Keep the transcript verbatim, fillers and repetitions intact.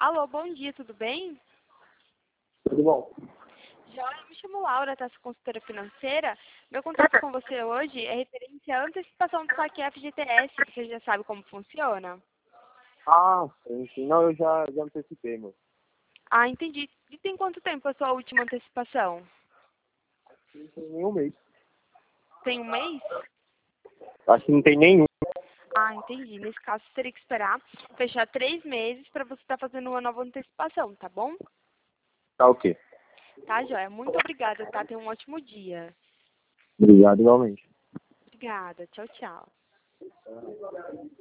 Alô, bom dia, tudo bem? Tudo bom? Joia, me chamo Laura, tá? Sou consultora financeira. Meu contato com você hoje é referente à antecipação do saque F G T S. Você já sabe como funciona? Ah, sim, sim. Não, eu já, já antecipei, meu. Ah, entendi. E tem quanto tempo a sua última antecipação? Não tem nenhum mês. Tem um mês? Acho que não tem nenhum. Ah, entendi. Nesse caso, você teria que esperar fechar três meses para você estar fazendo uma nova antecipação, tá bom? Tá ok. Tá, Joia? Muito obrigada, tá? Tenha um ótimo dia. Obrigado, igualmente. Obrigada. Tchau, tchau.